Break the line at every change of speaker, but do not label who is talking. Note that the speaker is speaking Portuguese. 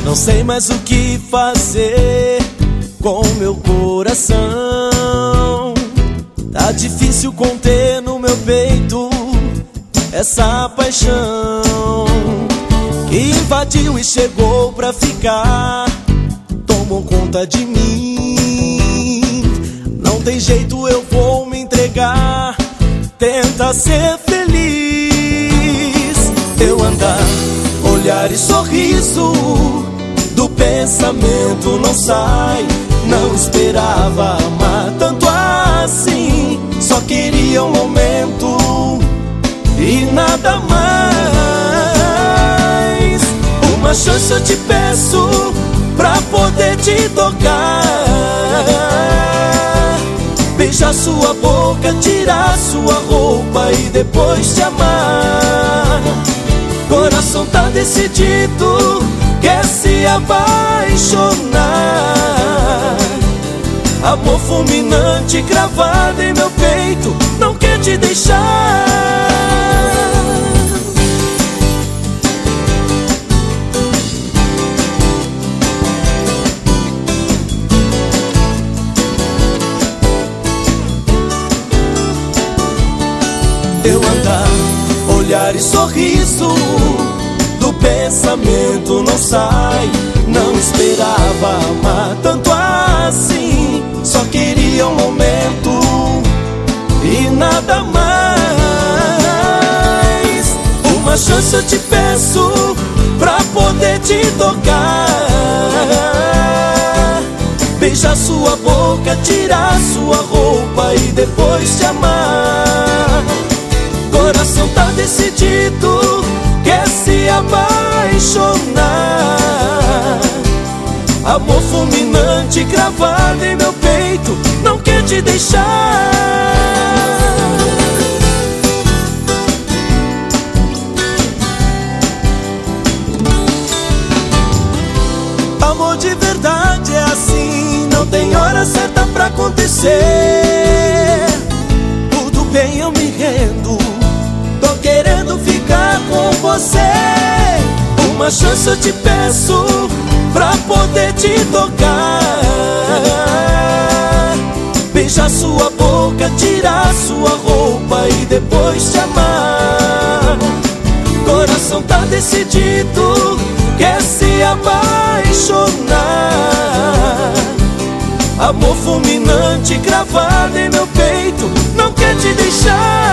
Não sei mais o que fazer com meu coração. Tá difícil conter no meu peito essa paixão que invadiu e chegou pra ficar. Tomou conta de mim. Não tem jeito, eu vou me entregar. Tenta ser feliz. Teu andar, olhar e sorriso do pensamento não sai. Não esperava amar tanto assim. Só queria um momento e nada mais. Uma chance eu te peço pra poder te tocar. Beijar sua boca, tirar sua roupa e depois te amar. Coração tá decidido, quer se apaixonar. Amor fulminante cravado em meu peito, não quer te deixar. Teu andar, olhar e sorriso do pensamento não sai. Não esperava amar tanto assim. Só queria um momento e nada mais. Uma chance eu te peço pra poder te tocar. Beijar sua boca, tirar sua roupa e depois te amar. Coração tá decidido, quer se apaixonar. Amor fulminante cravado em meu peito, não quer te deixar. Amor de verdade é assim, não tem hora certa pra acontecer. Tudo bem, eu me rendo, tô querendo ficar com você. Uma chance eu te peço pra poder te tocar. Beijar sua boca, tirar sua roupa e depois te amar. Coração tá decidido, quer se apaixonar. Amor fulminante cravado em meu peito, não quer te deixar.